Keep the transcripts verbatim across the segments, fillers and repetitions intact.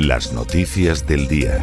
Las noticias del día.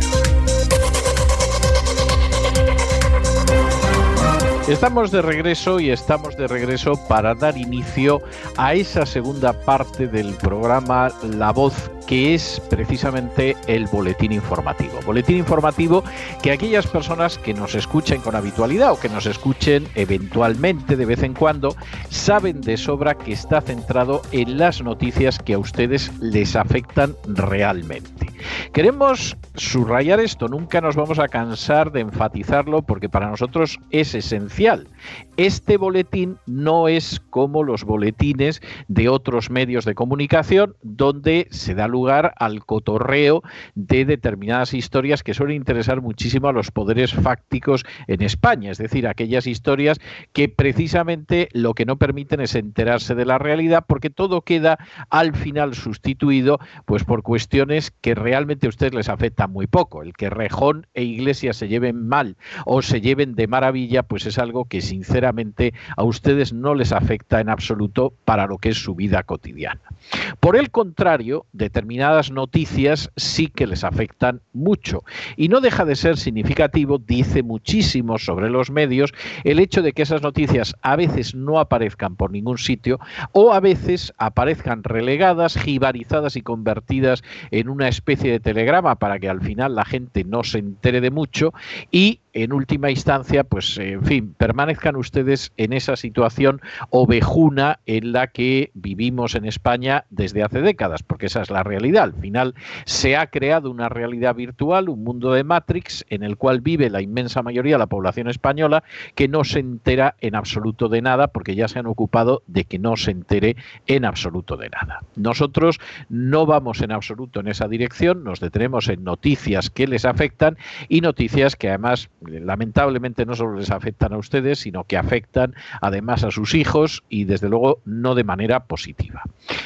Estamos de regreso y estamos de regreso para dar inicio a esa segunda parte del programa La Voz, que es precisamente el boletín informativo. Boletín informativo que aquellas personas que nos escuchen con habitualidad o que nos escuchen eventualmente de vez en cuando saben de sobra que está centrado en las noticias que a ustedes les afectan realmente. Queremos subrayar esto, nunca nos vamos a cansar de enfatizarlo porque para nosotros es esencial. Este boletín no es como los boletines de otros medios de comunicación donde se da lugar al cotorreo de determinadas historias que suelen interesar muchísimo a los poderes fácticos en España, es decir, aquellas historias que precisamente lo que no permiten es enterarse de la realidad porque todo queda al final sustituido pues por cuestiones que realmente a ustedes les afectan muy poco. El que Rejón e Iglesias se lleven mal o se lleven de maravilla, pues es algo que sinceramente a ustedes no les afecta en absoluto para lo que es su vida cotidiana. Por el contrario, determinadas noticias sí que les afectan mucho y no deja de ser significativo, dice muchísimo sobre los medios, el hecho de que esas noticias a veces no aparezcan por ningún sitio o a veces aparezcan relegadas, jibarizadas y convertidas en una especie de telegrama para que al final la gente no se entere de mucho y en última instancia, pues en fin, permanezcan ustedes en esa situación ovejuna en la que vivimos en España desde hace décadas, porque esa es la realidad. Al final se ha creado una realidad virtual, un mundo de Matrix, en el cual vive la inmensa mayoría de la población española que no se entera en absoluto de nada, porque ya se han ocupado de que no se entere en absoluto de nada. Nosotros no vamos en absoluto en esa dirección, nos detenemos en noticias que les afectan y noticias que además lamentablemente no solo les afectan a ustedes, sino que afectan además a sus hijos y desde luego no de manera positiva.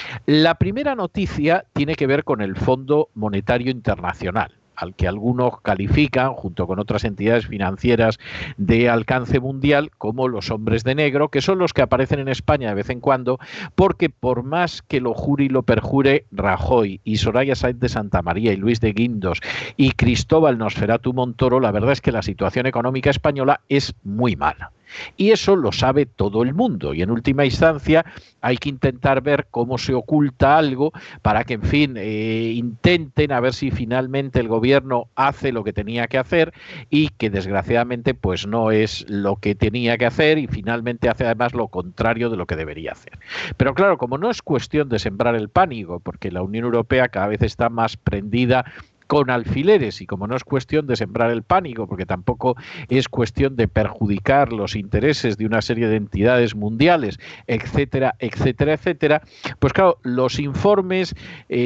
La primera noticia tiene que ver con el Fondo Monetario Internacional, al que algunos califican, junto con otras entidades financieras de alcance mundial, como los hombres de negro, que son los que aparecen en España de vez en cuando, porque por más que lo jure y lo perjure Rajoy y Soraya Sáenz de Santamaría y Luis de Guindos y Cristóbal Nosferatu Montoro, la verdad es que la situación económica española es muy mala. Y eso lo sabe todo el mundo y en última instancia hay que intentar ver cómo se oculta algo para que, en fin, eh, intenten a ver si finalmente el gobierno hace lo que tenía que hacer y que desgraciadamente pues no es lo que tenía que hacer y finalmente hace además lo contrario de lo que debería hacer. Pero claro, como no es cuestión de sembrar el pánico, porque la Unión Europea cada vez está más prendida con alfileres y como no es cuestión de sembrar el pánico, porque tampoco es cuestión de perjudicar los intereses de una serie de entidades mundiales, etcétera, etcétera, etcétera, pues claro, los informes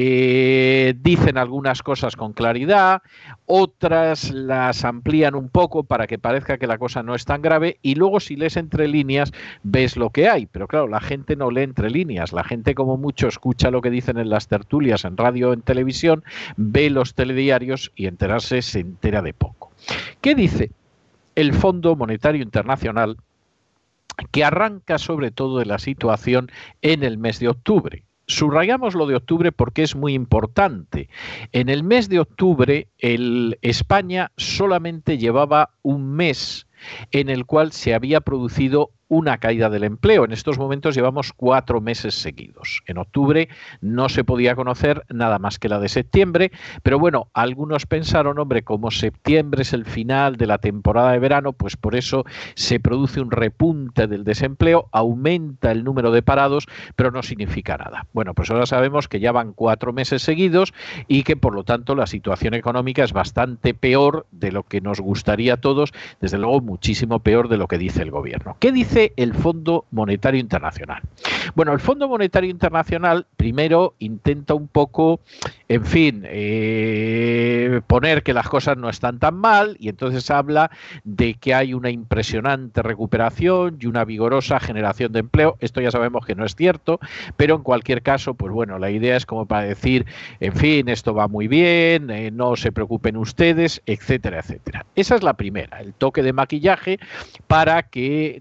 eh, dicen algunas cosas con claridad, otras las amplían un poco para que parezca que la cosa no es tan grave y luego si lees entre líneas ves lo que hay, pero claro, la gente no lee entre líneas, la gente como mucho escucha lo que dicen en las tertulias, en radio o en televisión, ve los telediarios y enterarse se entera de poco. ¿Qué dice el Fondo Monetario Internacional? Que arranca sobre todo de la situación en el mes de octubre. Subrayamos lo de octubre porque es muy importante. En el mes de octubre, el España solamente llevaba un mes en el cual se había producido una caída del empleo. En estos momentos llevamos cuatro meses seguidos. En octubre no se podía conocer nada más que la de septiembre, pero bueno, algunos pensaron, hombre, como septiembre es el final de la temporada de verano, pues por eso se produce un repunte del desempleo, aumenta el número de parados, pero no significa nada. Bueno, pues ahora sabemos que ya van cuatro meses seguidos y que por lo tanto la situación económica es bastante peor de lo que nos gustaría a todos, desde luego muchísimo peor de lo que dice el gobierno. ¿Qué dice el Fondo Monetario Internacional? Bueno, el Fondo Monetario Internacional primero intenta un poco, en fin, eh, poner que las cosas no están tan mal y entonces habla de que hay una impresionante recuperación y una vigorosa generación de empleo. Esto ya sabemos que no es cierto, pero en cualquier caso, pues bueno, la idea es como para decir, en fin, esto va muy bien, eh, no se preocupen ustedes, etcétera, etcétera. Esa es la primera, el toque de maquillaje para que no nos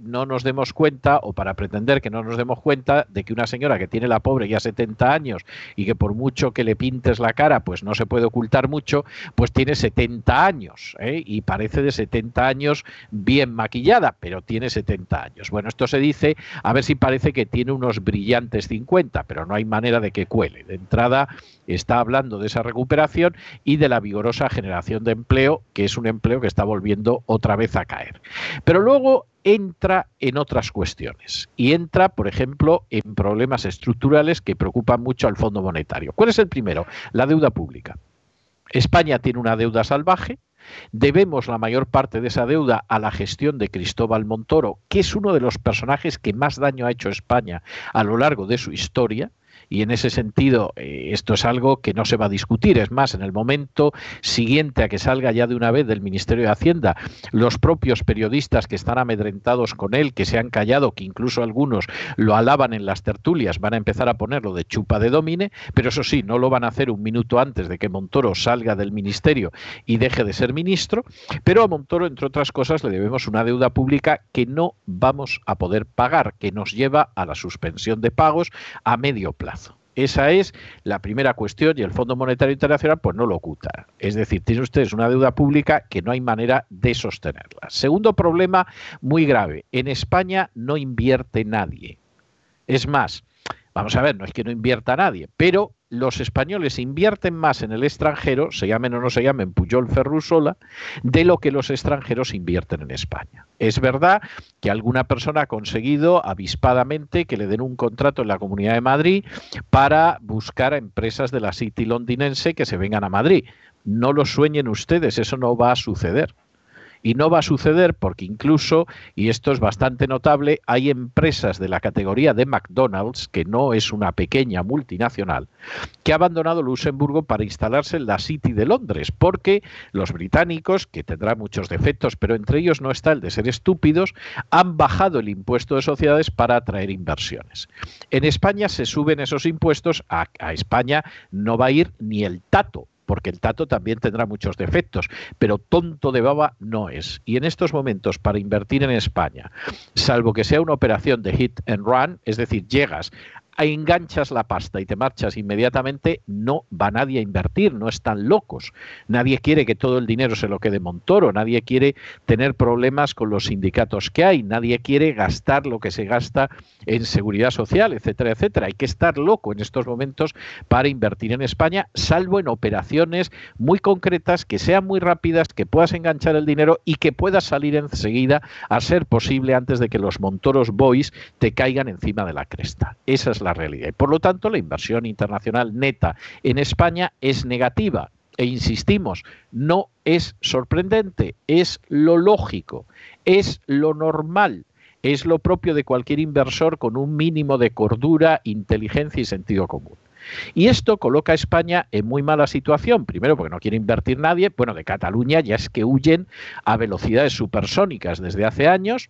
demos cuenta, o para pretender que no nos demos cuenta, de que una señora que tiene la pobre ya setenta años y que por mucho que le pintes la cara, pues no se puede ocultar mucho, pues tiene setenta años, ¿eh? Y parece de setenta años bien maquillada, pero tiene setenta años. Bueno, esto se dice a ver si parece que tiene unos brillantes cincuenta, pero no hay manera de que cuele. De entrada está hablando de esa recuperación y de la vigorosa generación de empleo, que es un empleo que está volviendo otra vez a caer. Pero luego entra en otras cuestiones y entra, por ejemplo, en problemas estructurales que preocupan mucho al Fondo Monetario. ¿Cuál es el primero? La deuda pública. España tiene una deuda salvaje. Debemos la mayor parte de esa deuda a la gestión de Cristóbal Montoro, que es uno de los personajes que más daño ha hecho a España a lo largo de su historia. Y en ese sentido, eh, esto es algo que no se va a discutir. Es más, en el momento siguiente a que salga ya de una vez del Ministerio de Hacienda, los propios periodistas que están amedrentados con él, que se han callado, que incluso algunos lo alaban en las tertulias, van a empezar a ponerlo de chupa de domine, pero eso sí, no lo van a hacer un minuto antes de que Montoro salga del ministerio y deje de ser ministro. Pero a Montoro, entre otras cosas, le debemos una deuda pública que no vamos a poder pagar, que nos lleva a la suspensión de pagos a medio plazo. Esa es la primera cuestión y el Fondo Monetario Internacional pues no lo oculta. Es decir, tienen ustedes una deuda pública que no hay manera de sostenerla. Segundo problema muy grave. En España no invierte nadie. Es más, vamos a ver, no es que no invierta nadie, pero los españoles invierten más en el extranjero, se llamen o no se llamen Pujol, Ferrusola, de lo que los extranjeros invierten en España. Es verdad que alguna persona ha conseguido avispadamente que le den un contrato en la Comunidad de Madrid para buscar a empresas de la City londinense que se vengan a Madrid. No lo sueñen ustedes, eso no va a suceder. Y no va a suceder porque incluso, y esto es bastante notable, hay empresas de la categoría de McDonald's, que no es una pequeña multinacional, que ha abandonado Luxemburgo para instalarse en la City de Londres, porque los británicos, que tendrán muchos defectos, pero entre ellos no está el de ser estúpidos, han bajado el impuesto de sociedades para atraer inversiones. En España se suben esos impuestos, a, a España no va a ir ni el tato, porque el tato también tendrá muchos defectos, pero tonto de baba no es. Y en estos momentos, para invertir en España, salvo que sea una operación de hit and run, es decir, llegas, enganchas la pasta y te marchas inmediatamente, no va nadie a invertir, no están locos. Nadie quiere que todo el dinero se lo quede Montoro, nadie quiere tener problemas con los sindicatos que hay, nadie quiere gastar lo que se gasta en seguridad social, etcétera, etcétera. Hay que estar loco en estos momentos para invertir en España, salvo en operaciones muy concretas, que sean muy rápidas, que puedas enganchar el dinero y que puedas salir enseguida, a ser posible antes de que los Montoros Boys te caigan encima de la cresta. Esa es la realidad. Y por lo tanto, la inversión internacional neta en España es negativa. E insistimos, no es sorprendente, es lo lógico, es lo normal, es lo propio de cualquier inversor con un mínimo de cordura, inteligencia y sentido común. Y esto coloca a España en muy mala situación, primero porque no quiere invertir nadie, bueno, de Cataluña ya es que huyen a velocidades supersónicas desde hace años,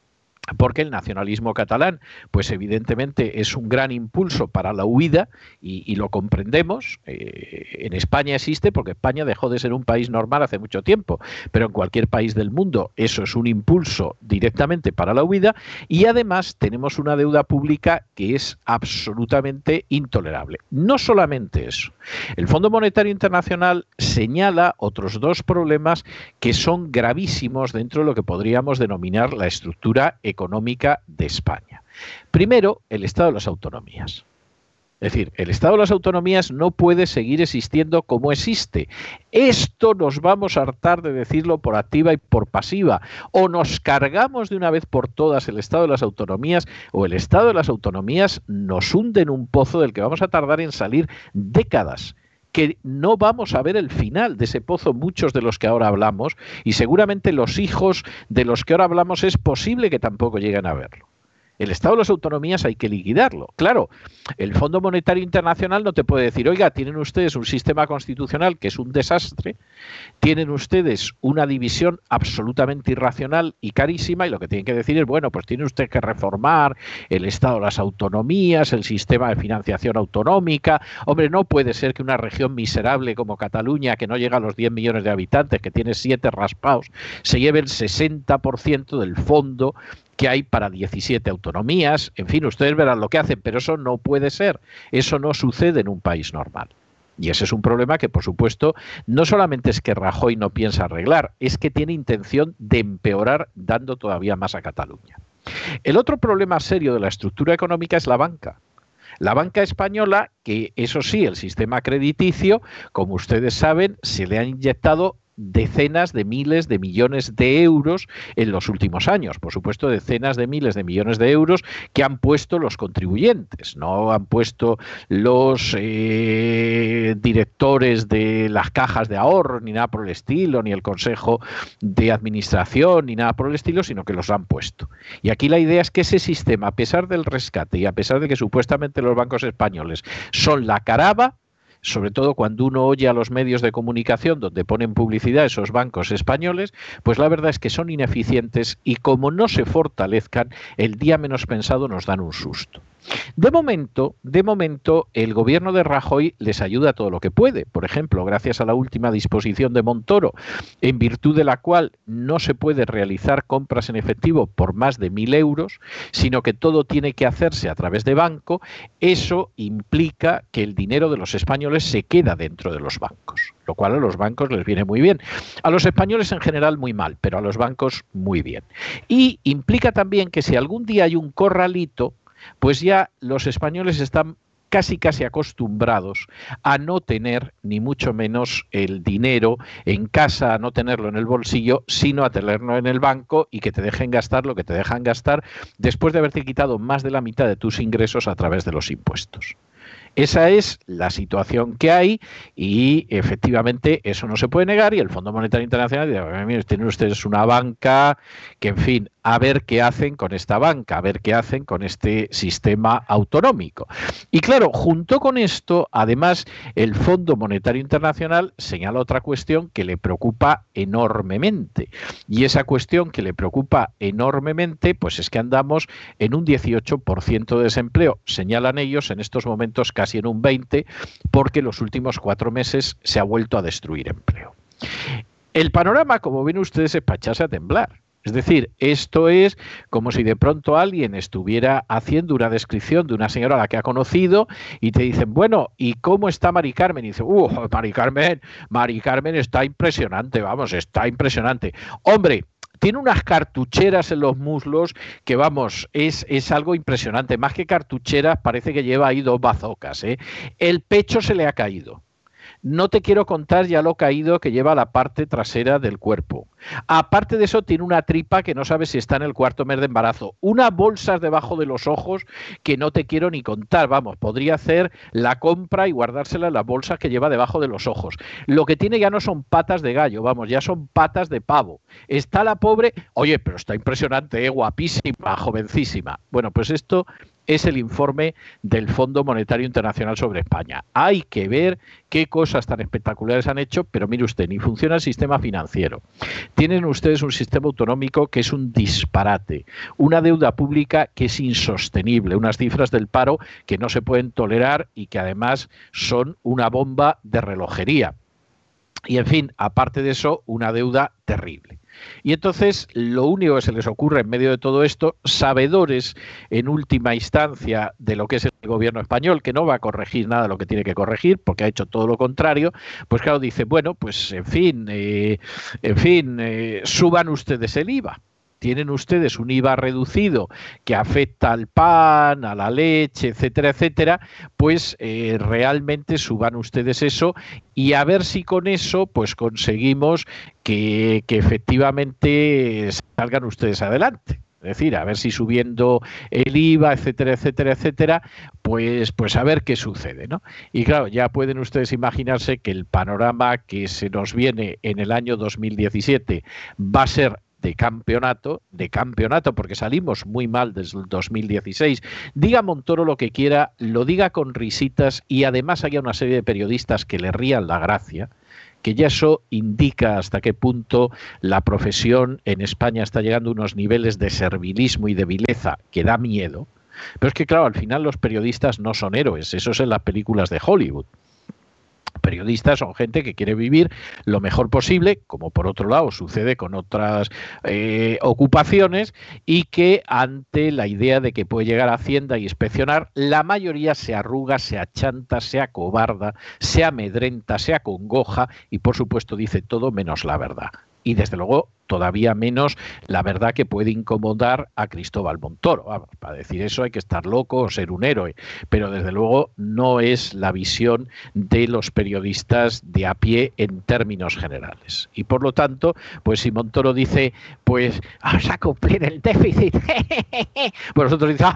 porque el nacionalismo catalán, pues evidentemente es un gran impulso para la huida y, y lo comprendemos. Eh, en España existe porque España dejó de ser un país normal hace mucho tiempo, pero en cualquier país del mundo eso es un impulso directamente para la huida y además tenemos una deuda pública que es absolutamente intolerable. No solamente eso, el Fondo Monetario Internacional señala otros dos problemas que son gravísimos dentro de lo que podríamos denominar la estructura económica de España. Primero, el Estado de las autonomías. Es decir, el Estado de las autonomías no puede seguir existiendo como existe. Esto nos vamos a hartar de decirlo por activa y por pasiva. O nos cargamos de una vez por todas el Estado de las autonomías, o el Estado de las autonomías nos hunde en un pozo del que vamos a tardar en salir décadas, que no vamos a ver el final de ese pozo muchos de los que ahora hablamos, y seguramente los hijos de los que ahora hablamos es posible que tampoco lleguen a verlo. El Estado de las autonomías hay que liquidarlo. Claro, el Fondo Monetario Internacional no te puede decir, oiga, tienen ustedes un sistema constitucional que es un desastre, tienen ustedes una división absolutamente irracional y carísima, y lo que tienen que decir es, bueno, pues tiene usted que reformar el Estado de las autonomías, el sistema de financiación autonómica. Hombre, no puede ser que una región miserable como Cataluña, que no llega a los diez millones de habitantes, que tiene siete raspados, se lleve el sesenta por ciento del fondo que hay para diecisiete autonomías. En fin, ustedes verán lo que hacen, pero eso no puede ser. Eso no sucede en un país normal. Y ese es un problema que, por supuesto, no solamente es que Rajoy no piensa arreglar, es que tiene intención de empeorar dando todavía más a Cataluña. El otro problema serio de la estructura económica es la banca. La banca española, que eso sí, el sistema crediticio, como ustedes saben, se le han inyectado decenas de miles de millones de euros en los últimos años. Por supuesto, decenas de miles de millones de euros que han puesto los contribuyentes, no han puesto los eh, directores de las cajas de ahorro, ni nada por el estilo, ni el consejo de administración, ni nada por el estilo, sino que los han puesto. Y aquí la idea es que ese sistema, a pesar del rescate y a pesar de que supuestamente los bancos españoles son la caraba, sobre todo cuando uno oye a los medios de comunicación donde ponen publicidad esos bancos españoles, pues la verdad es que son ineficientes y como no se fortalezcan, el día menos pensado nos dan un susto. De momento, de momento, el gobierno de Rajoy les ayuda todo lo que puede. Por ejemplo, gracias a la última disposición de Montoro, en virtud de la cual no se puede realizar compras en efectivo por más de mil euros, sino que todo tiene que hacerse a través de banco. Eso implica que el dinero de los españoles se queda dentro de los bancos, lo cual a los bancos les viene muy bien. A los españoles en general muy mal, pero a los bancos muy bien. Y implica también que si algún día hay un corralito, pues ya los españoles están casi casi acostumbrados a no tener ni mucho menos el dinero en casa, a no tenerlo en el bolsillo, sino a tenerlo en el banco y que te dejen gastar lo que te dejan gastar después de haberte quitado más de la mitad de tus ingresos a través de los impuestos. Esa es la situación que hay y efectivamente eso no se puede negar y el Fondo Monetario Internacional dice, mire, tienen ustedes una banca que, en fin, a ver qué hacen con esta banca, a ver qué hacen con este sistema autonómico. Y claro, junto con esto, además, el Fondo Monetario Internacional señala otra cuestión que le preocupa enormemente. Y esa cuestión que le preocupa enormemente, pues es que andamos en un dieciocho por ciento de desempleo. Señalan ellos en estos momentos casi en un veinte por ciento, porque los últimos cuatro meses se ha vuelto a destruir empleo. El panorama, como ven ustedes, es para echarse a temblar. Es decir, esto es como si de pronto alguien estuviera haciendo una descripción de una señora a la que ha conocido y te dicen, bueno, ¿y cómo está Mari Carmen? Y dice, uh, Mari Carmen, Mari Carmen está impresionante, vamos, está impresionante. Hombre, tiene unas cartucheras en los muslos que, vamos, es, es algo impresionante. Más que cartucheras, parece que lleva ahí dos bazocas, ¿eh? El pecho se le ha caído. No te quiero contar ya lo caído que lleva la parte trasera del cuerpo. Aparte de eso, tiene una tripa que no sabe si está en el cuarto mes de embarazo. Unas bolsas debajo de los ojos que no te quiero ni contar. Vamos, podría hacer la compra y guardársela en las bolsas que lleva debajo de los ojos. Lo que tiene ya no son patas de gallo, vamos, ya son patas de pavo. Está la pobre, oye, pero está impresionante, ¿eh? Guapísima, jovencísima. Bueno, pues esto es el informe del Fondo Monetario Internacional sobre España. Hay que ver qué cosas tan espectaculares han hecho, pero mire usted, ni funciona el sistema financiero. Tienen ustedes un sistema autonómico que es un disparate, una deuda pública que es insostenible, unas cifras del paro que no se pueden tolerar y que además son una bomba de relojería. Y en fin, aparte de eso, una deuda terrible. Y entonces lo único que se les ocurre en medio de todo esto, sabedores en última instancia de lo que es el gobierno español, que no va a corregir nada de lo que tiene que corregir, porque ha hecho todo lo contrario, pues claro, dice, bueno, pues en fin, eh, en fin, eh, suban ustedes el I V A. Tienen ustedes un I V A reducido que afecta al pan, a la leche, etcétera, etcétera, pues eh, realmente suban ustedes eso y a ver si con eso pues conseguimos que, que efectivamente salgan ustedes adelante. Es decir, a ver si subiendo el I V A, etcétera, etcétera, etcétera, pues, pues a ver qué sucede, ¿no? Y claro, ya pueden ustedes imaginarse que el panorama que se nos viene en el año dos mil diecisiete va a ser de campeonato, de campeonato, porque salimos muy mal desde el dos mil dieciséis. Diga Montoro lo que quiera, lo diga con risitas y además haya una serie de periodistas que le rían la gracia, que ya eso indica hasta qué punto la profesión en España está llegando a unos niveles de servilismo y de vileza que da miedo. Pero es que, claro, al final los periodistas no son héroes, eso es en las películas de Hollywood. Periodistas son gente que quiere vivir lo mejor posible, como por otro lado sucede con otras eh, ocupaciones, y que ante la idea de que puede llegar a Hacienda y inspeccionar, la mayoría se arruga, se achanta, se acobarda, se amedrenta, se acongoja y por supuesto dice todo menos la verdad. Y desde luego todavía menos la verdad que puede incomodar a Cristóbal Montoro. Vamos, para decir eso hay que estar loco o ser un héroe, pero desde luego no es la visión de los periodistas de a pie en términos generales. Y por lo tanto, pues si Montoro dice, pues vamos a cumplir el déficit, pues nosotros dicen,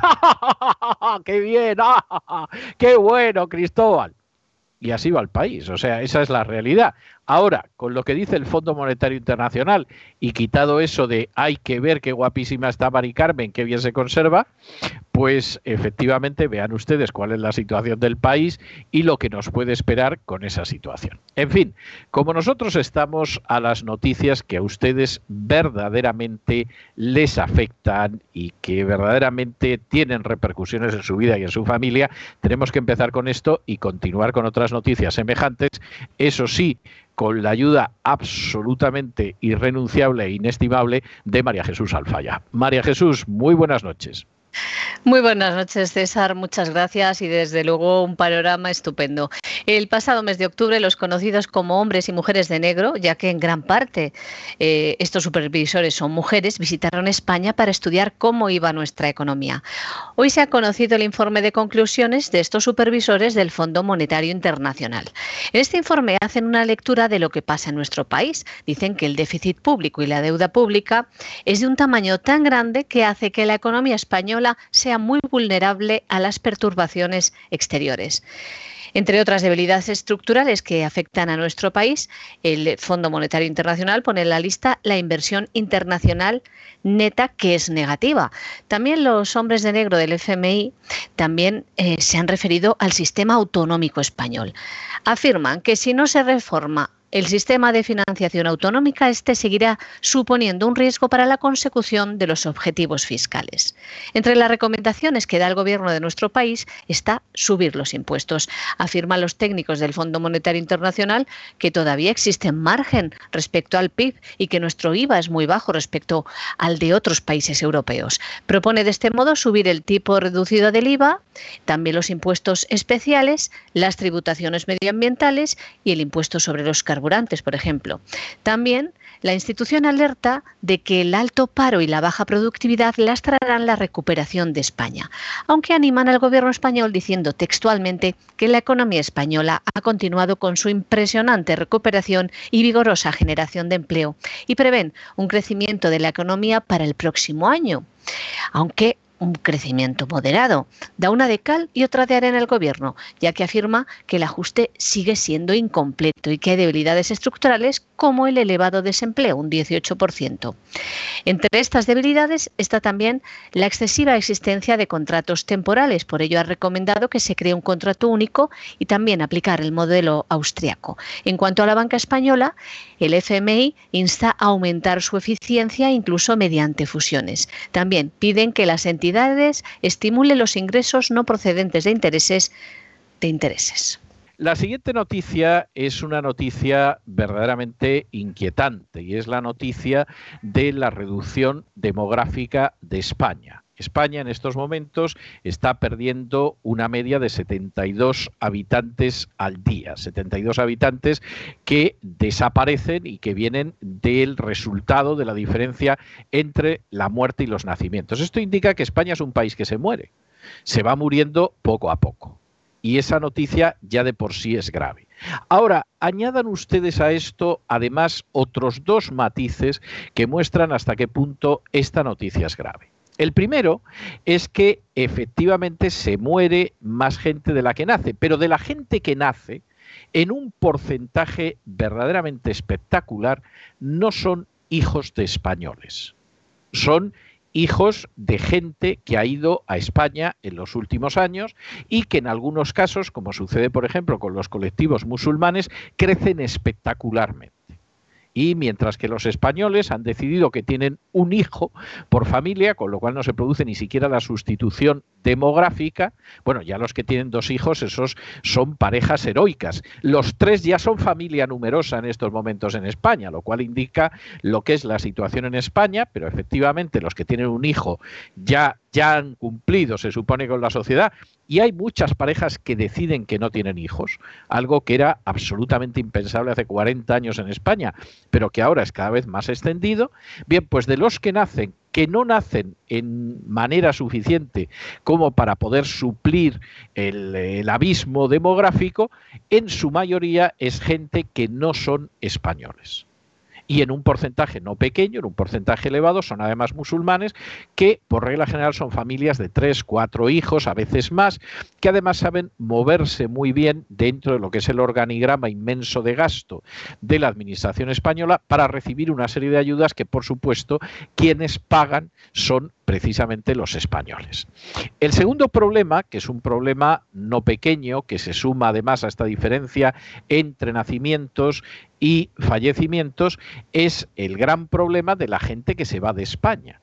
¡ah, qué bien! ¡Ah, qué bueno, Cristóbal! Y así va el país, o sea, esa es la realidad. Ahora, con lo que dice el Fondo Monetario Internacional, y quitado eso de hay que ver qué guapísima está Mari Carmen, qué bien se conserva, pues efectivamente vean ustedes cuál es la situación del país y lo que nos puede esperar con esa situación. En fin, como nosotros estamos a las noticias que a ustedes verdaderamente les afectan y que verdaderamente tienen repercusiones en su vida y en su familia, tenemos que empezar con esto y continuar con otras noticias semejantes, eso sí, con la ayuda absolutamente irrenunciable e inestimable de María Jesús Alfaya. María Jesús, muy buenas noches. Muy buenas noches, César. Muchas gracias y desde luego un panorama estupendo. El pasado mes de octubre los conocidos como hombres y mujeres de negro, ya que en gran parte eh, estos supervisores son mujeres, visitaron España para estudiar cómo iba nuestra economía. Hoy se ha conocido el informe de conclusiones de estos supervisores del Fondo Monetario Internacional. En este informe hacen una lectura de lo que pasa en nuestro país. Dicen que el déficit público y la deuda pública es de un tamaño tan grande que hace que la economía española sea muy vulnerable a las perturbaciones exteriores. Entre otras debilidades estructurales que afectan a nuestro país, el Fondo Monetario Internacional pone en la lista la inversión internacional neta, que es negativa. También los hombres de negro del F M I también eh, se han referido al sistema autonómico español. Afirman que si no se reforma el sistema de financiación autonómica, este seguirá suponiendo un riesgo para la consecución de los objetivos fiscales. Entre las recomendaciones que da el gobierno de nuestro país está subir los impuestos. Afirman los técnicos del Fondo Monetario Internacional que todavía existe margen respecto al P I B y que nuestro I V A es muy bajo respecto al de otros países europeos. Propone de este modo subir el tipo reducido del I V A, también los impuestos especiales, las tributaciones medioambientales y el impuesto sobre los carburantes, por ejemplo. También la institución alerta de que el alto paro y la baja productividad lastrarán la recuperación de España, aunque animan al gobierno español diciendo textualmente que la economía española ha continuado con su impresionante recuperación y vigorosa generación de empleo y prevén un crecimiento de la economía para el próximo año, aunque un crecimiento moderado. Da una de cal y otra de arena el gobierno, ya que afirma que el ajuste sigue siendo incompleto y que hay debilidades estructurales como el elevado desempleo, un dieciocho por ciento. Entre estas debilidades está también la excesiva existencia de contratos temporales. Por ello ha recomendado que se cree un contrato único y también aplicar el modelo austriaco. En cuanto a la banca española, el F M I insta a aumentar su eficiencia incluso mediante fusiones. También piden que las entidades estimulen los ingresos no procedentes de intereses de intereses. La siguiente noticia es una noticia verdaderamente inquietante y es la noticia de la reducción demográfica de España. España en estos momentos está perdiendo una media de setenta y dos habitantes al día, setenta y dos habitantes que desaparecen y que vienen del resultado de la diferencia entre la muerte y los nacimientos. Esto indica que España es un país que se muere, se va muriendo poco a poco. Y esa noticia ya de por sí es grave. Ahora, añadan ustedes a esto, además, otros dos matices que muestran hasta qué punto esta noticia es grave. El primero es que efectivamente se muere más gente de la que nace, pero de la gente que nace, en un porcentaje verdaderamente espectacular, no son hijos de españoles, son hijos de gente que ha ido a España en los últimos años y que en algunos casos, como sucede por ejemplo con los colectivos musulmanes, crecen espectacularmente. Y mientras que los españoles han decidido que tienen un hijo por familia, con lo cual no se produce ni siquiera la sustitución demográfica, bueno, ya los que tienen dos hijos, esos son parejas heroicas. Los tres ya son familia numerosa en estos momentos en España, lo cual indica lo que es la situación en España, pero efectivamente los que tienen un hijo ya, ya han cumplido, se supone, con la sociedad, y hay muchas parejas que deciden que no tienen hijos, algo que era absolutamente impensable hace cuarenta años en España, pero que ahora es cada vez más extendido. Bien, pues de los que nacen, que no nacen en manera suficiente como para poder suplir el, el abismo demográfico, en su mayoría es gente que no son españoles. Y en un porcentaje no pequeño, en un porcentaje elevado, son además musulmanes que por regla general son familias de tres, cuatro hijos, a veces más, que además saben moverse muy bien dentro de lo que es el organigrama inmenso de gasto de la administración española para recibir una serie de ayudas que, por supuesto, quienes pagan son precisamente los españoles. El segundo problema, que es un problema no pequeño, que se suma además a esta diferencia entre nacimientos y fallecimientos, es el gran problema de la gente que se va de España.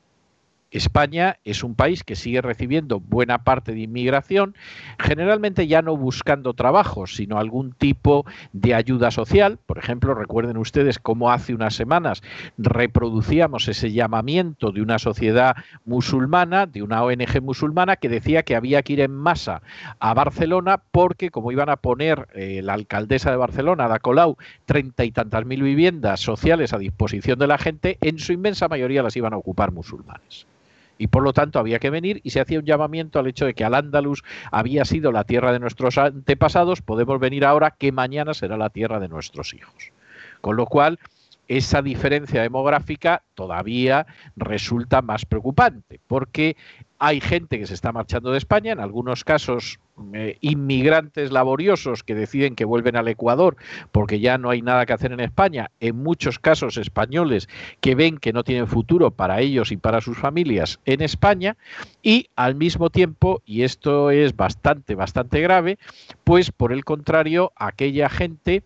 España es un país que sigue recibiendo buena parte de inmigración, generalmente ya no buscando trabajo, sino algún tipo de ayuda social. Por ejemplo, recuerden ustedes cómo hace unas semanas reproducíamos ese llamamiento de una sociedad musulmana, de una O N G musulmana, que decía que había que ir en masa a Barcelona porque, como iban a poner eh, la alcaldesa de Barcelona, Ada Colau, treinta y tantas mil viviendas sociales a disposición de la gente, en su inmensa mayoría las iban a ocupar musulmanes. Y por lo tanto había que venir, y se hacía un llamamiento al hecho de que Al-Ándalus había sido la tierra de nuestros antepasados, podemos venir ahora, que mañana será la tierra de nuestros hijos. Con lo cual, esa diferencia demográfica todavía resulta más preocupante, porque hay gente que se está marchando de España, en algunos casos eh, inmigrantes laboriosos que deciden que vuelven al Ecuador porque ya no hay nada que hacer en España, en muchos casos españoles que ven que no tienen futuro para ellos y para sus familias en España, y al mismo tiempo, y esto es bastante, bastante grave, pues por el contrario, aquella gente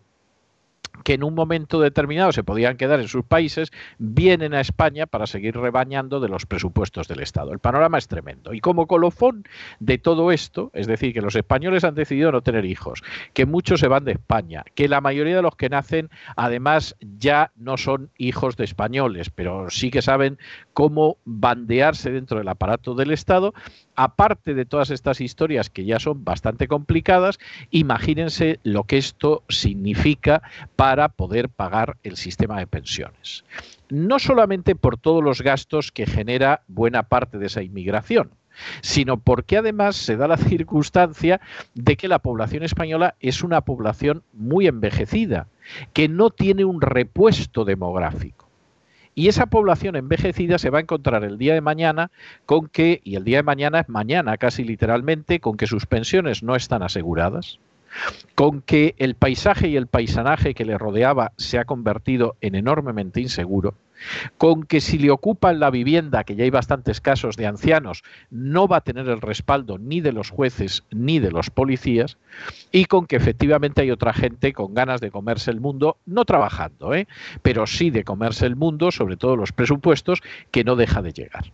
que en un momento determinado se podían quedar en sus países, vienen a España para seguir rebañando de los presupuestos del Estado. El panorama es tremendo. Y como colofón de todo esto, es decir, que los españoles han decidido no tener hijos, que muchos se van de España, que la mayoría de los que nacen, además, ya no son hijos de españoles, pero sí que saben cómo bandearse dentro del aparato del Estado. Aparte de todas estas historias que ya son bastante complicadas, imagínense lo que esto significa para poder pagar el sistema de pensiones. No solamente por todos los gastos que genera buena parte de esa inmigración, sino porque además se da la circunstancia de que la población española es una población muy envejecida, que no tiene un repuesto demográfico. Y esa población envejecida se va a encontrar el día de mañana con que, y el día de mañana es mañana casi literalmente, con que sus pensiones no están aseguradas, con que el paisaje y el paisanaje que le rodeaba se ha convertido en enormemente inseguro, con que si le ocupan la vivienda, que ya hay bastantes casos de ancianos, no va a tener el respaldo ni de los jueces ni de los policías, y con que efectivamente hay otra gente con ganas de comerse el mundo, no trabajando, ¿eh? pero sí de comerse el mundo, sobre todo los presupuestos, que no deja de llegar.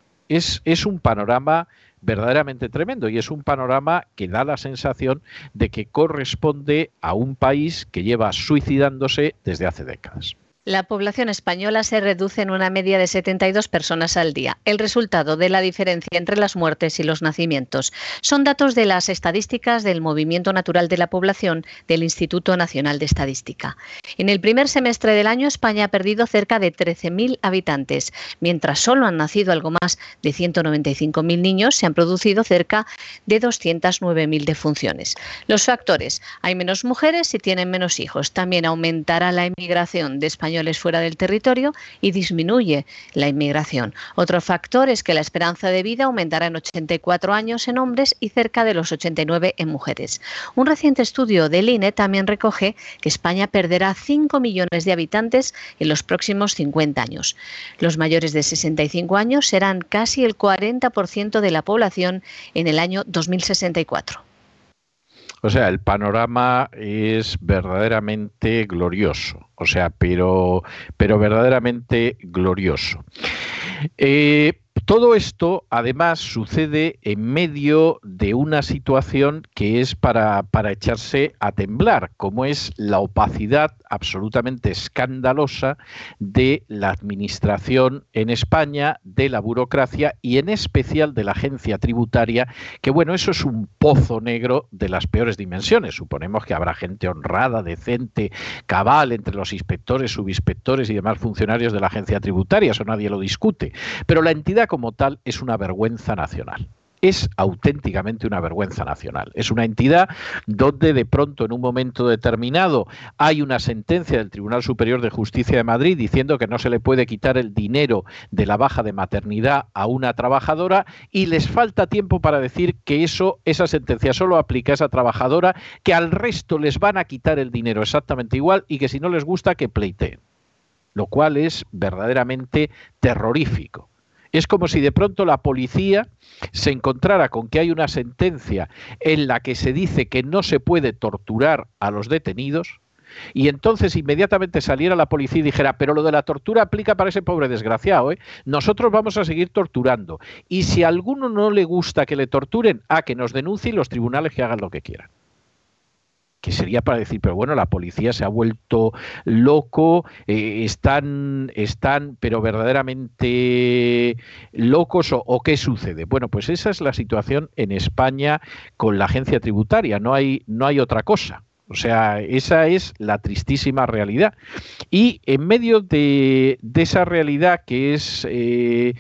Es, es un panorama verdaderamente tremendo, y es un panorama que da la sensación de que corresponde a un país que lleva suicidándose desde hace décadas. La población española se reduce en una media de setenta y dos personas al día, el resultado de la diferencia entre las muertes y los nacimientos. Son datos de las estadísticas del Movimiento Natural de la Población del Instituto Nacional de Estadística. En el primer semestre del año, España ha perdido cerca de trece mil habitantes. Mientras solo han nacido algo más de ciento noventa y cinco mil niños, se han producido cerca de doscientas nueve mil defunciones. Los factores: hay menos mujeres y tienen menos hijos. También aumentará la emigración de España fuera del territorio y disminuye la inmigración. Otro factor es que la esperanza de vida aumentará en ochenta y cuatro años en hombres y cerca de los ochenta y nueve en mujeres. Un reciente estudio del I N E también recoge que España perderá cinco millones de habitantes en los próximos cincuenta años. Los mayores de sesenta y cinco años serán casi el cuarenta por ciento de la población en el año dos mil sesenta y cuatro. O sea, el panorama es verdaderamente glorioso, o sea, pero, pero verdaderamente glorioso. Eh, todo esto, además, sucede en medio de una situación que es para, para echarse a temblar, como es la opacidad absolutamente escandalosa de la administración en España, de la burocracia y en especial de la agencia tributaria, que bueno, eso es un pozo negro de las peores dimensiones. Suponemos que habrá gente honrada, decente, cabal entre los inspectores, subinspectores y demás funcionarios de la agencia tributaria, eso nadie lo discute, pero la entidad como tal es una vergüenza nacional. Es auténticamente una vergüenza nacional. Es una entidad donde de pronto en un momento determinado hay una sentencia del Tribunal Superior de Justicia de Madrid diciendo que no se le puede quitar el dinero de la baja de maternidad a una trabajadora y les falta tiempo para decir que eso, esa sentencia solo aplica a esa trabajadora, que al resto les van a quitar el dinero exactamente igual y que si no les gusta que pleiteen. Lo cual es verdaderamente terrorífico. Es como si de pronto la policía se encontrara con que hay una sentencia en la que se dice que no se puede torturar a los detenidos y entonces inmediatamente saliera la policía y dijera, pero lo de la tortura aplica para ese pobre desgraciado, ¿eh? Nosotros vamos a seguir torturando. Y si a alguno no le gusta que le torturen, a que nos denuncien los tribunales que hagan lo que quieran. Que sería para decir, pero bueno, la policía se ha vuelto loco, eh, están, están, pero verdaderamente locos, o, o ¿qué sucede? Bueno, pues esa es la situación en España con la agencia tributaria, no hay, no hay otra cosa. O sea, esa es la tristísima realidad. Y en medio de, de esa realidad que es eh,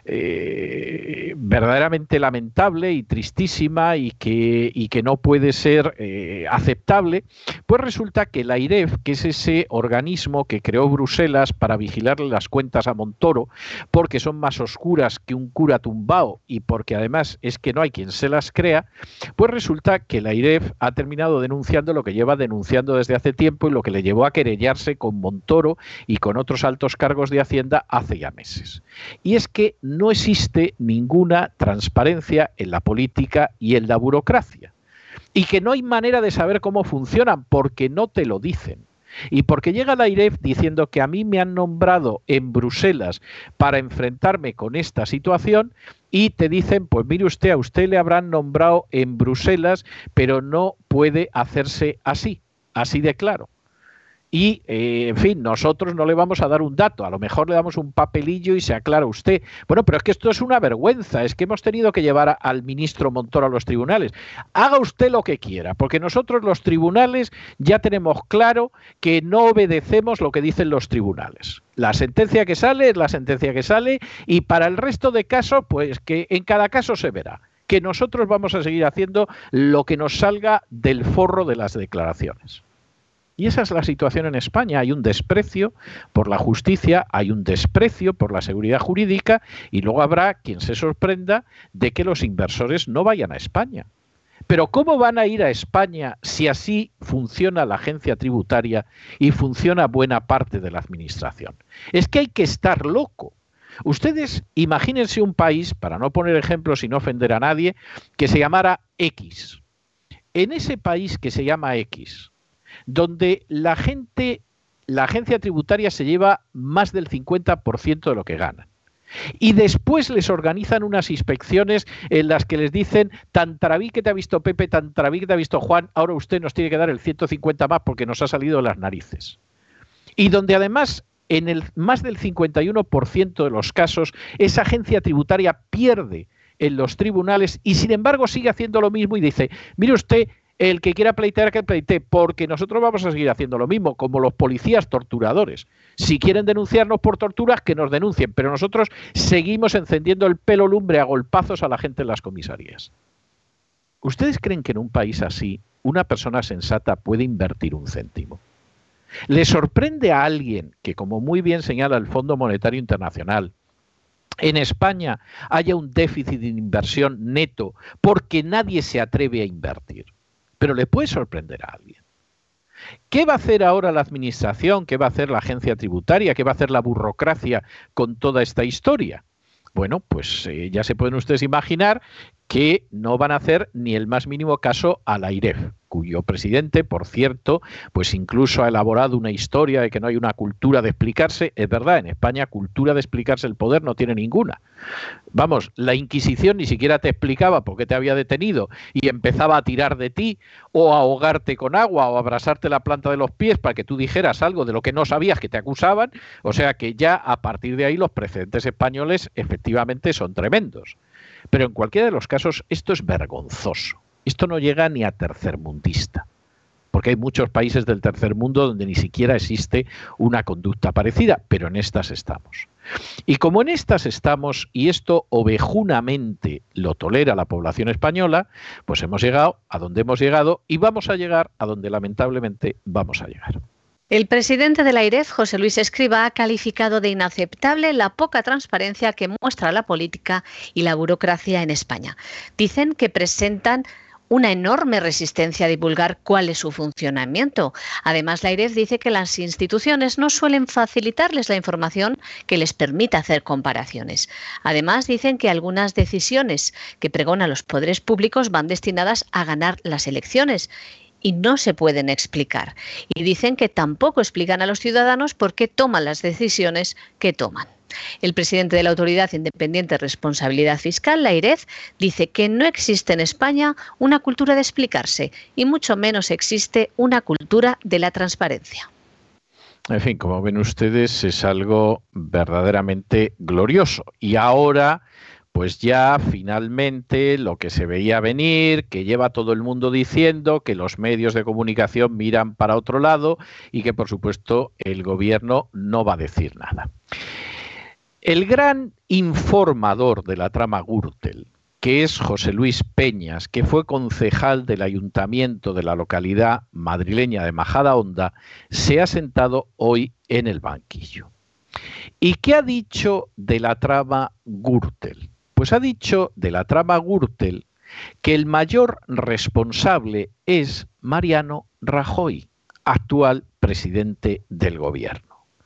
eh, verdaderamente lamentable y tristísima y que, y que no puede ser eh, aceptable, pues resulta que la AIREF, que es ese organismo que creó Bruselas para vigilarle las cuentas a Montoro, porque son más oscuras que un cura tumbao y porque además es que no hay quien se las crea, pues resulta que la AIREF ha terminado denunciando lo que lleva denunciando desde hace tiempo y lo que le llevó a querellarse con Montoro y con otros altos cargos de Hacienda hace ya meses. Y es que no existe ninguna transparencia en la política y en la burocracia. Y que no hay manera de saber cómo funcionan porque no te lo dicen. Y porque llega la AIREF diciendo que a mí me han nombrado en Bruselas para enfrentarme con esta situación y te dicen, pues mire usted, a usted le habrán nombrado en Bruselas, pero no puede hacerse así, así de claro. Y, eh, en fin, nosotros no le vamos a dar un dato, a lo mejor le damos un papelillo y se aclara usted. Bueno, pero es que esto es una vergüenza, es que hemos tenido que llevar a, al ministro Montoro a los tribunales. Haga usted lo que quiera, porque nosotros los tribunales ya tenemos claro que no obedecemos lo que dicen los tribunales. La sentencia que sale es la sentencia que sale y para el resto de casos, pues que en cada caso se verá. Que nosotros vamos a seguir haciendo lo que nos salga del forro de las declaraciones. Y esa es la situación en España. Hay un desprecio por la justicia, hay un desprecio por la seguridad jurídica y luego habrá quien se sorprenda de que los inversores no vayan a España. Pero ¿cómo van a ir a España si así funciona la agencia tributaria y funciona buena parte de la administración? Es que hay que estar loco. Ustedes imagínense un país, para no poner ejemplos y no ofender a nadie, que se llamara X. En ese país que se llama X, donde la gente, la agencia tributaria se lleva más del cincuenta por ciento de lo que ganan. Y después les organizan unas inspecciones en las que les dicen, tan tarabí que te ha visto Pepe, tan tarabí que te ha visto Juan, ahora usted nos tiene que dar el ciento cincuenta más porque nos ha salido de las narices. Y donde además, en el más del cincuenta y uno por ciento de los casos, esa agencia tributaria pierde en los tribunales y sin embargo sigue haciendo lo mismo y dice, mire usted, el que quiera pleitear, que pleitee, porque nosotros vamos a seguir haciendo lo mismo, como los policías torturadores. Si quieren denunciarnos por torturas, que nos denuncien, pero nosotros seguimos encendiendo el pelo lumbre a golpazos a la gente en las comisarías. ¿Ustedes creen que en un país así una persona sensata puede invertir un céntimo? ¿Le sorprende a alguien que, como muy bien señala el Fondo Monetario Internacional, en España haya un déficit de inversión neto porque nadie se atreve a invertir? Pero le puede sorprender a alguien. ¿Qué va a hacer ahora la administración? ¿Qué va a hacer la agencia tributaria? ¿Qué va a hacer la burocracia con toda esta historia? Bueno, pues eh, ya se pueden ustedes imaginar que no van a hacer ni el más mínimo caso a la AIREF, cuyo presidente, por cierto, pues incluso ha elaborado una historia de que no hay una cultura de explicarse. Es verdad, en España cultura de explicarse el poder no tiene ninguna. Vamos, la Inquisición ni siquiera te explicaba por qué te había detenido y empezaba a tirar de ti o a ahogarte con agua o a abrasarte la planta de los pies para que tú dijeras algo de lo que no sabías que te acusaban. O sea que ya a partir de ahí los precedentes españoles efectivamente son tremendos. Pero en cualquiera de los casos esto es vergonzoso. Esto no llega ni a tercermundista, porque hay muchos países del tercer mundo donde ni siquiera existe una conducta parecida, pero en estas estamos. Y como en estas estamos, y esto ovejunamente lo tolera la población española, pues hemos llegado a donde hemos llegado y vamos a llegar a donde lamentablemente vamos a llegar. El presidente de la AIREF, José Luis Escrivá, ha calificado de inaceptable la poca transparencia que muestra la política y la burocracia en España. Dicen que presentan una enorme resistencia a divulgar cuál es su funcionamiento. Además, la AIREF dice que las instituciones no suelen facilitarles la información que les permita hacer comparaciones. Además, dicen que algunas decisiones que pregonan los poderes públicos van destinadas a ganar las elecciones y no se pueden explicar. Y dicen que tampoco explican a los ciudadanos por qué toman las decisiones que toman. El presidente de la Autoridad Independiente de Responsabilidad Fiscal, la AIREF, dice que no existe en España una cultura de explicarse y mucho menos existe una cultura de la transparencia. En fin, como ven ustedes, es algo verdaderamente glorioso. Y ahora, pues ya finalmente lo que se veía venir, que lleva todo el mundo diciendo que los medios de comunicación miran para otro lado y que, por supuesto, el gobierno no va a decir nada. El gran informador de la trama Gürtel, que es José Luis Peñas, que fue concejal del ayuntamiento de la localidad madrileña de Majadahonda, se ha sentado hoy en el banquillo. ¿Y qué ha dicho de la trama Gürtel? Pues ha dicho de la trama Gürtel que el mayor responsable es Mariano Rajoy, actual presidente del gobierno.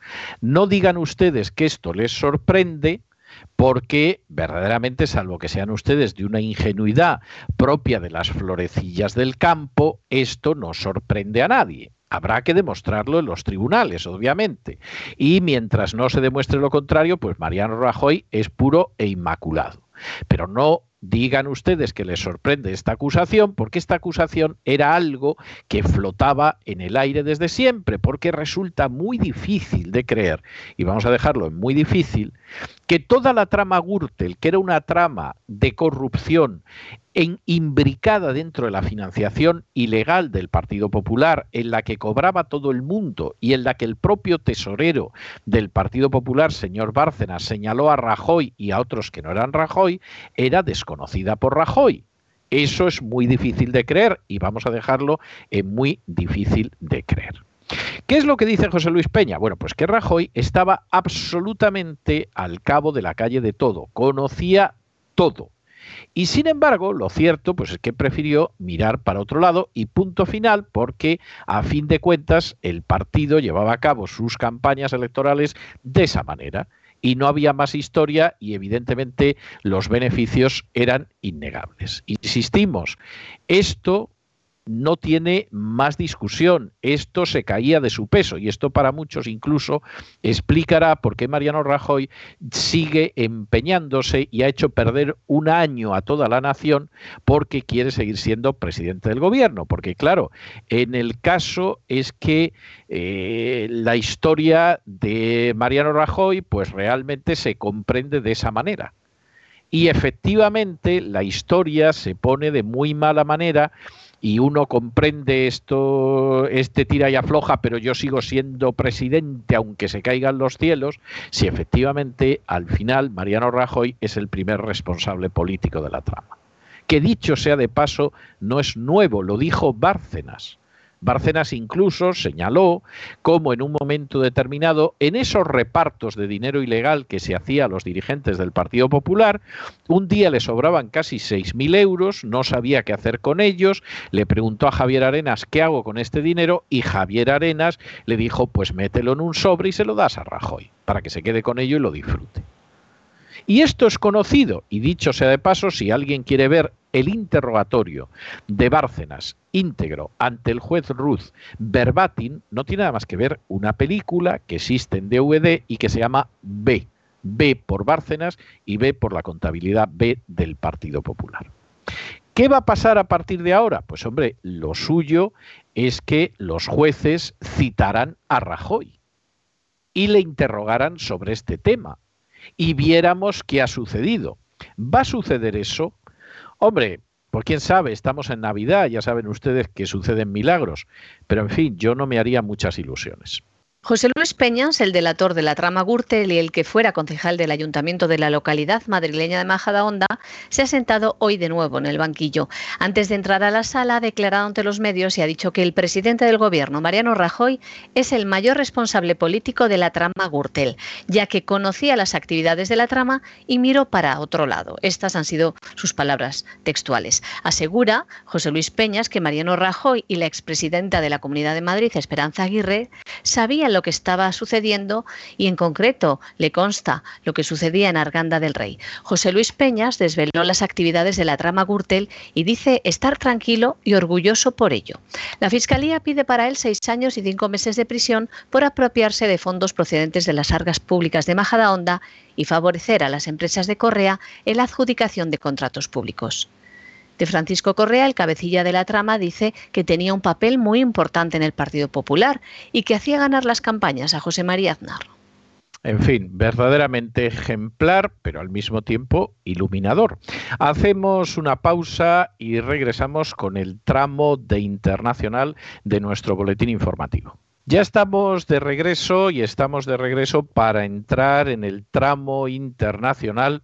No digan ustedes que esto les sorprende, porque verdaderamente, salvo que sean ustedes de una ingenuidad propia de las florecillas del campo, esto no sorprende a nadie. Habrá que demostrarlo en los tribunales, obviamente. Y mientras no se demuestre lo contrario, pues Mariano Rajoy es puro e inmaculado. Pero no digan ustedes que les sorprende esta acusación, porque esta acusación era algo que flotaba en el aire desde siempre, porque resulta muy difícil de creer, y vamos a dejarlo en muy difícil, que toda la trama Gürtel, que era una trama de corrupción en, imbricada dentro de la financiación ilegal del Partido Popular, en la que cobraba todo el mundo y en la que el propio tesorero del Partido Popular, señor Bárcenas, señaló a Rajoy y a otros que no eran Rajoy, era desconocida por Rajoy. Eso es muy difícil de creer y vamos a dejarlo en muy difícil de creer. ¿Qué es lo que dice José Luis Peña? Bueno, pues que Rajoy estaba absolutamente al cabo de la calle de todo, conocía todo. Y sin embargo, lo cierto pues es que prefirió mirar para otro lado y punto final, porque a fin de cuentas el partido llevaba a cabo sus campañas electorales de esa manera y no había más historia y evidentemente los beneficios eran innegables. Insistimos, esto no tiene más discusión, esto se caía de su peso y esto para muchos incluso explicará por qué Mariano Rajoy sigue empeñándose y ha hecho perder un año a toda la nación porque quiere seguir siendo presidente del gobierno, porque claro, en el caso es que eh, la historia de Mariano Rajoy pues realmente se comprende de esa manera. Y efectivamente la historia se pone de muy mala manera y uno comprende esto, este tira y afloja, pero yo sigo siendo presidente aunque se caigan los cielos, si efectivamente al final Mariano Rajoy es el primer responsable político de la trama. Que dicho sea de paso, no es nuevo, lo dijo Bárcenas. Bárcenas incluso señaló cómo en un momento determinado, en esos repartos de dinero ilegal que se hacía a los dirigentes del Partido Popular, un día le sobraban casi seis mil euros, no sabía qué hacer con ellos, le preguntó a Javier Arenas qué hago con este dinero y Javier Arenas le dijo pues mételo en un sobre y se lo das a Rajoy para que se quede con ello y lo disfrute. Y esto es conocido, y dicho sea de paso, si alguien quiere ver el interrogatorio de Bárcenas íntegro ante el juez Ruz verbatim no tiene nada más que ver una película que existe en D V D y que se llama B. B por Bárcenas y B por la contabilidad B del Partido Popular. ¿Qué va a pasar a partir de ahora? Pues hombre, lo suyo es que los jueces citarán a Rajoy y le interrogarán sobre este tema y viéramos qué ha sucedido. ¿Va a suceder eso? Hombre, pues quién sabe, estamos en Navidad, ya saben ustedes que suceden milagros, pero en fin, yo no me haría muchas ilusiones. José Luis Peñas, el delator de la trama Gürtel y el que fuera concejal del ayuntamiento de la localidad madrileña de Majadahonda, se ha sentado hoy de nuevo en el banquillo. Antes de entrar a la sala, ha declarado ante los medios y ha dicho que el presidente del gobierno, Mariano Rajoy, es el mayor responsable político de la trama Gürtel, ya que conocía las actividades de la trama y miró para otro lado. Estas han sido sus palabras textuales. Asegura José Luis Peñas que Mariano Rajoy y la expresidenta de la Comunidad de Madrid, Esperanza Aguirre, sabían lo que estaba sucediendo y en concreto le consta lo que sucedía en Arganda del Rey. José Luis Peñas desveló las actividades de la trama Gürtel y dice estar tranquilo y orgulloso por ello. La Fiscalía pide para él seis años y cinco meses de prisión por apropiarse de fondos procedentes de las arcas públicas de Majadahonda y favorecer a las empresas de Correa en la adjudicación de contratos públicos. De Francisco Correa, el cabecilla de la trama, dice que tenía un papel muy importante en el Partido Popular y que hacía ganar las campañas a José María Aznar. En fin, verdaderamente ejemplar, pero al mismo tiempo iluminador. Hacemos una pausa y regresamos con el tramo de internacional de nuestro boletín informativo. Ya estamos de regreso y estamos de regreso para entrar en el tramo internacional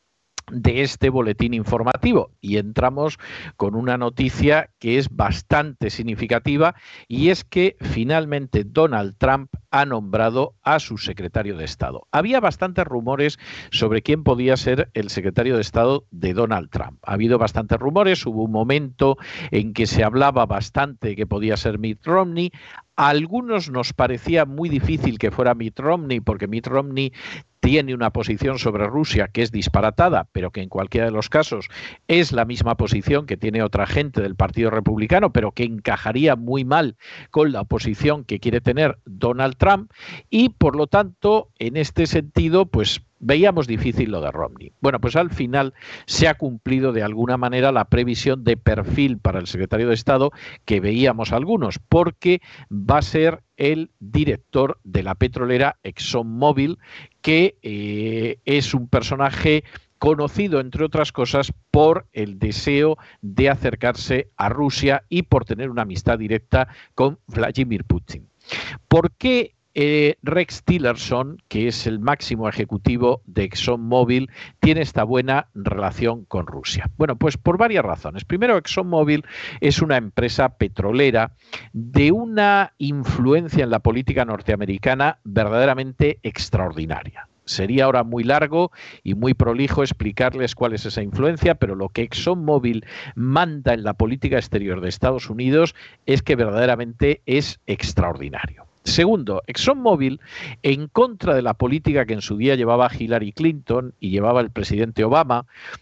de este boletín informativo y entramos con una noticia que es bastante significativa y es que finalmente Donald Trump ha nombrado a su secretario de Estado. Había bastantes rumores sobre quién podía ser el secretario de Estado de Donald Trump. Ha habido bastantes rumores, hubo un momento en que se hablaba bastante que podía ser Mitt Romney. A algunos nos parecía muy difícil que fuera Mitt Romney porque Mitt Romney tiene una posición sobre Rusia que es disparatada, pero que en cualquiera de los casos es la misma posición que tiene otra gente del Partido Republicano, pero que encajaría muy mal con la posición que quiere tener Donald Trump y, por lo tanto, en este sentido, pues veíamos difícil lo de Romney. Bueno, pues al final se ha cumplido de alguna manera la previsión de perfil para el secretario de Estado que veíamos algunos, porque va a ser el director de la petrolera ExxonMobil, que eh, es un personaje conocido, entre otras cosas, por el deseo de acercarse a Rusia y por tener una amistad directa con Vladimir Putin. ¿Por qué Eh, Rex Tillerson, que es el máximo ejecutivo de ExxonMobil, tiene esta buena relación con Rusia? Bueno, pues por varias razones. Primero, ExxonMobil es una empresa petrolera de una influencia en la política norteamericana verdaderamente extraordinaria. Sería ahora muy largo y muy prolijo explicarles cuál es esa influencia, pero lo que ExxonMobil manda en la política exterior de Estados Unidos es que verdaderamente es extraordinario. Segundo, ExxonMobil, en contra de la política que en su día llevaba Hillary Clinton y llevaba el presidente Obama,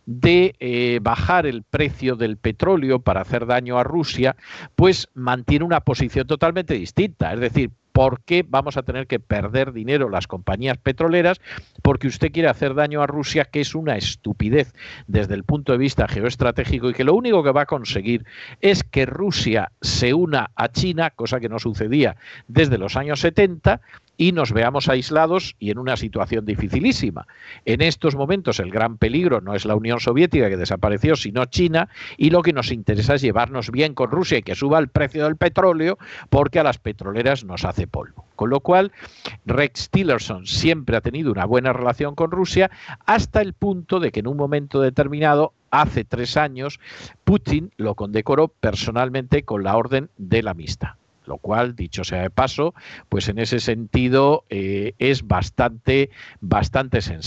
de eh, bajar el precio del petróleo para hacer daño a Rusia, pues mantiene una posición totalmente distinta. Es decir, ¿por qué vamos a tener que perder dinero las compañías petroleras? Porque usted quiere hacer daño a Rusia, que es una estupidez desde el punto de vista geoestratégico y que lo único que va a conseguir es que Rusia se una a China, cosa que no sucedía desde los años setenta, y nos veamos aislados y en una situación dificilísima. En estos momentos el gran peligro no es la Unión Soviética, que desapareció, sino China, y lo que nos interesa es llevarnos bien con Rusia y que suba el precio del petróleo, porque a las petroleras nos hace polvo. Con lo cual, Rex Tillerson siempre ha tenido una buena relación con Rusia, hasta el punto de que en un momento determinado, hace tres años, Putin lo condecoró personalmente con la Orden de la Amistad. Lo cual, dicho sea de paso, pues en ese sentido eh, es bastante, bastante sensato.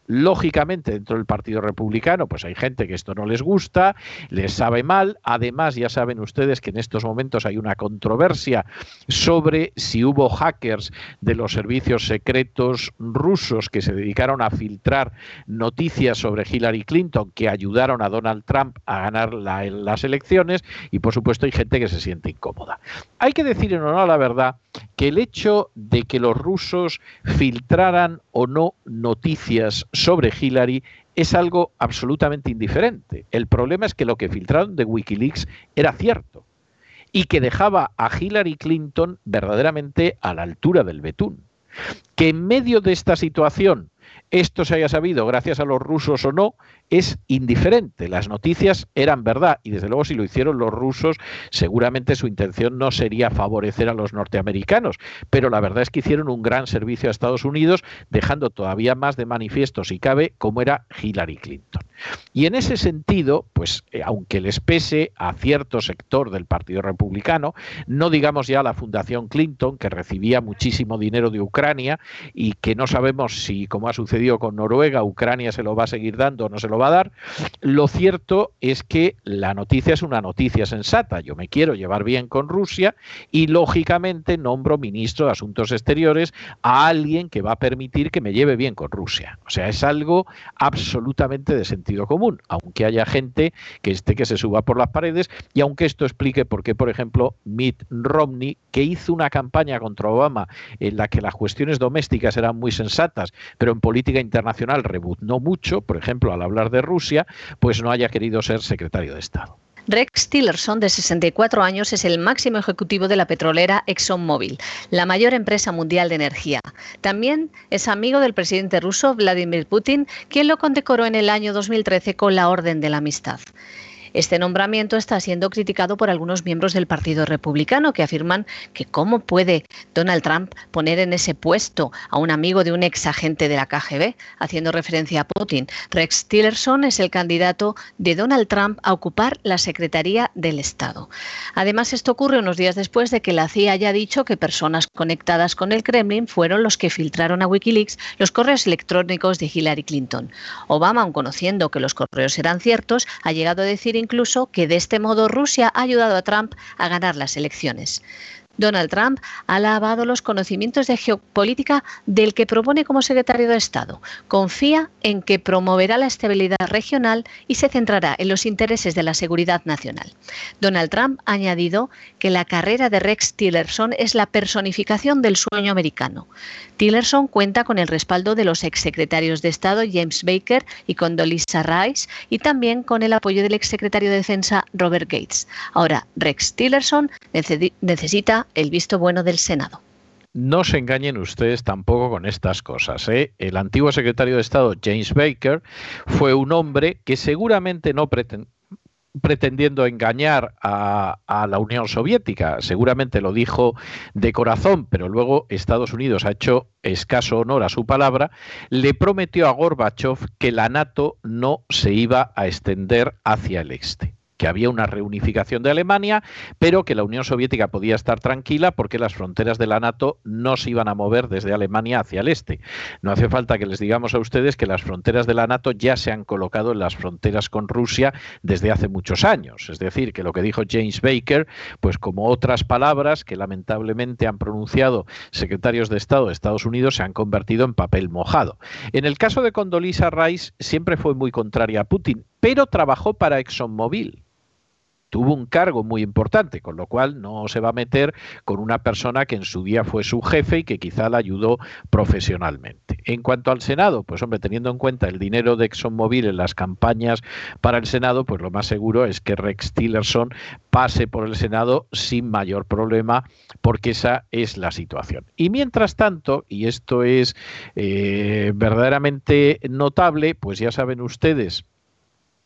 Lógicamente, dentro del Partido Republicano, pues hay gente que esto no les gusta, les sabe mal. Además, ya saben ustedes que en estos momentos hay una controversia sobre si hubo hackers de los servicios secretos rusos que se dedicaron a filtrar noticias sobre Hillary Clinton que ayudaron a Donald Trump a ganar la, las elecciones, y por supuesto hay gente que se siente incómoda. Hay que decir en honor a la verdad que el hecho de que los rusos filtraran o no noticias sobre Hillary es algo absolutamente indiferente. El problema es que lo que filtraron de Wikileaks era cierto y que dejaba a Hillary Clinton verdaderamente a la altura del betún. Que en medio de esta situación esto se haya sabido gracias a los rusos o no, es indiferente. Las noticias eran verdad y desde luego si lo hicieron los rusos seguramente su intención no sería favorecer a los norteamericanos, pero la verdad es que hicieron un gran servicio a Estados Unidos, dejando todavía más de manifiesto, si cabe, cómo era Hillary Clinton. Y en ese sentido, pues eh, aunque les pese a cierto sector del Partido Republicano, no digamos ya la Fundación Clinton, que recibía muchísimo dinero de Ucrania y que no sabemos si, como ha sucedido con Noruega, Ucrania se lo va a seguir dando o no se lo va a dar, lo cierto es que la noticia es una noticia sensata. Yo me quiero llevar bien con Rusia y lógicamente nombro ministro de Asuntos Exteriores a alguien que va a permitir que me lleve bien con Rusia. O sea, es algo absolutamente de sentido común, aunque haya gente que esté que se suba por las paredes, y aunque esto explique por qué, por ejemplo, Mitt Romney, que hizo una campaña contra Obama en la que las cuestiones domésticas eran muy sensatas, pero en política internacional rebuznó mucho, por ejemplo, al hablar de Rusia, pues no haya querido ser secretario de Estado. Rex Tillerson, de sesenta y cuatro años, es el máximo ejecutivo de la petrolera ExxonMobil, la mayor empresa mundial de energía. También es amigo del presidente ruso Vladimir Putin, quien lo condecoró en el año dos mil trece con la Orden de la Amistad. Este nombramiento está siendo criticado por algunos miembros del Partido Republicano, que afirman que cómo puede Donald Trump poner en ese puesto a un amigo de un ex agente de la K G B, haciendo referencia a Putin. Rex Tillerson es el candidato de Donald Trump a ocupar la Secretaría del Estado. Además, esto ocurre unos días después de que la C I A haya dicho que personas conectadas con el Kremlin fueron los que filtraron a Wikileaks los correos electrónicos de Hillary Clinton. Obama, aun conociendo que los correos eran ciertos, ha llegado a decir incluso que de este modo Rusia ha ayudado a Trump a ganar las elecciones. Donald Trump ha alabado los conocimientos de geopolítica del que propone como secretario de Estado. Confía en que promoverá la estabilidad regional y se centrará en los intereses de la seguridad nacional. Donald Trump ha añadido que la carrera de Rex Tillerson es la personificación del sueño americano. Tillerson cuenta con el respaldo de los exsecretarios de Estado James Baker y Condoleezza Rice, y también con el apoyo del exsecretario de Defensa Robert Gates. Ahora, Rex Tillerson necesita el visto bueno del Senado. No se engañen ustedes tampoco con estas cosas, ¿eh? El antiguo secretario de Estado James Baker fue un hombre que seguramente no pretendía, pretendiendo engañar a, a la Unión Soviética, seguramente lo dijo de corazón, pero luego Estados Unidos ha hecho escaso honor a su palabra, le prometió a Gorbachov que la NATO no se iba a extender hacia el este, que había una reunificación de Alemania, pero que la Unión Soviética podía estar tranquila porque las fronteras de la NATO no se iban a mover desde Alemania hacia el este. No hace falta que les digamos a ustedes que las fronteras de la NATO ya se han colocado en las fronteras con Rusia desde hace muchos años. Es decir, que lo que dijo James Baker, pues como otras palabras que lamentablemente han pronunciado secretarios de Estado de Estados Unidos, se han convertido en papel mojado. En el caso de Condoleezza Rice, siempre fue muy contraria a Putin, pero trabajó para ExxonMobil. Tuvo un cargo muy importante, con lo cual no se va a meter con una persona que en su día fue su jefe y que quizá la ayudó profesionalmente. En cuanto al Senado, pues hombre, teniendo en cuenta el dinero de ExxonMobil en las campañas para el Senado, pues lo más seguro es que Rex Tillerson pase por el Senado sin mayor problema, porque esa es la situación. Y mientras tanto, y esto es eh, verdaderamente notable, pues ya saben ustedes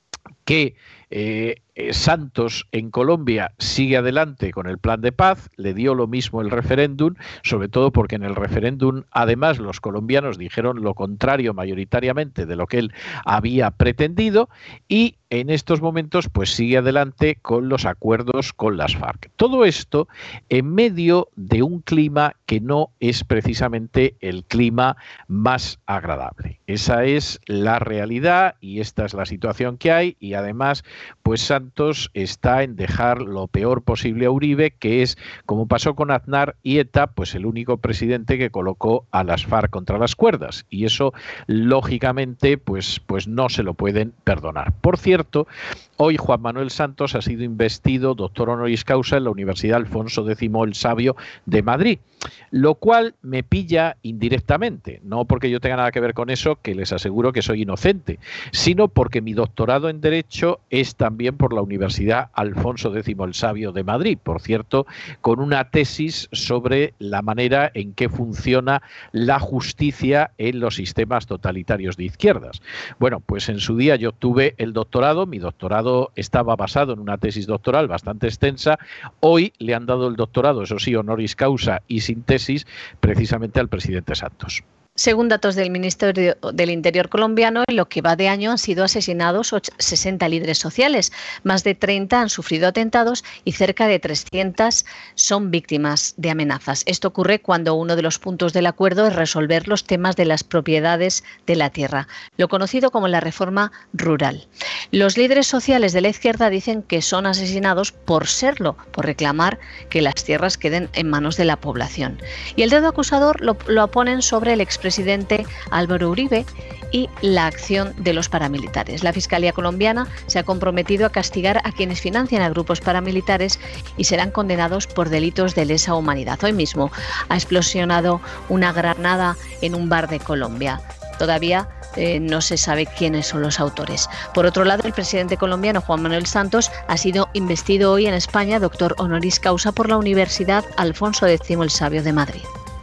que eh, Santos en Colombia sigue adelante con el plan de paz, le dio lo mismo el referéndum, sobre todo porque en el referéndum además los colombianos dijeron lo contrario mayoritariamente de lo que él había pretendido, y en estos momentos pues sigue adelante con los acuerdos con las FARC. Todo esto en medio de un clima que no es precisamente el clima más agradable. Esa es la realidad y esta es la situación que hay, y además pues Santos está en dejar lo peor posible a Uribe, que es, como pasó con Aznar y ETA, pues el único presidente que colocó a las FARC contra las cuerdas, y eso lógicamente pues, pues no se lo pueden perdonar. Por cierto, hoy Juan Manuel Santos ha sido investido doctor honoris causa en la Universidad Alfonso X el Sabio de Madrid, lo cual me pilla indirectamente, no porque yo tenga nada que ver con eso, que les aseguro que soy inocente, sino porque mi doctorado en Derecho es también por la Universidad Alfonso X el Sabio de Madrid, por cierto, con una tesis sobre la manera en que funciona la justicia en los sistemas totalitarios de izquierdas. Bueno, pues en su día yo obtuve el doctorado, mi doctorado estaba basado en una tesis doctoral bastante extensa. Hoy le han dado el doctorado, eso sí, honoris causa y sin tesis, precisamente al presidente Santos. Según datos del Ministerio del Interior colombiano, en lo que va de año han sido asesinados sesenta líderes sociales, más de treinta han sufrido atentados y cerca de trescientas son víctimas de amenazas. Esto ocurre cuando uno de los puntos del acuerdo es resolver los temas de las propiedades de la tierra, lo conocido como la reforma rural. Los líderes sociales de la izquierda dicen que son asesinados por serlo, por reclamar que las tierras queden en manos de la población. Y el dedo acusador lo, lo ponen sobre el expresidente presidente Álvaro Uribe y la acción de los paramilitares. La Fiscalía colombiana se ha comprometido a castigar a quienes financian a grupos paramilitares y serán condenados por delitos de lesa humanidad. Hoy mismo ha explosionado una granada en un bar de Colombia. Todavía eh, no se sabe quiénes son los autores. Por otro lado, el presidente colombiano Juan Manuel Santos ha sido investido hoy en España doctor honoris causa por la Universidad Alfonso X el Sabio de Madrid.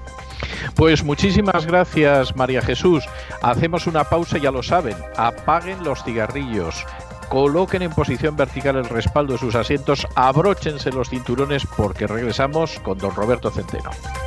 Pues muchísimas gracias, María Jesús. Hacemos una pausa, ya lo saben, apaguen los cigarrillos, coloquen en posición vertical el respaldo de sus asientos, abróchense los cinturones porque regresamos con don Roberto Centeno.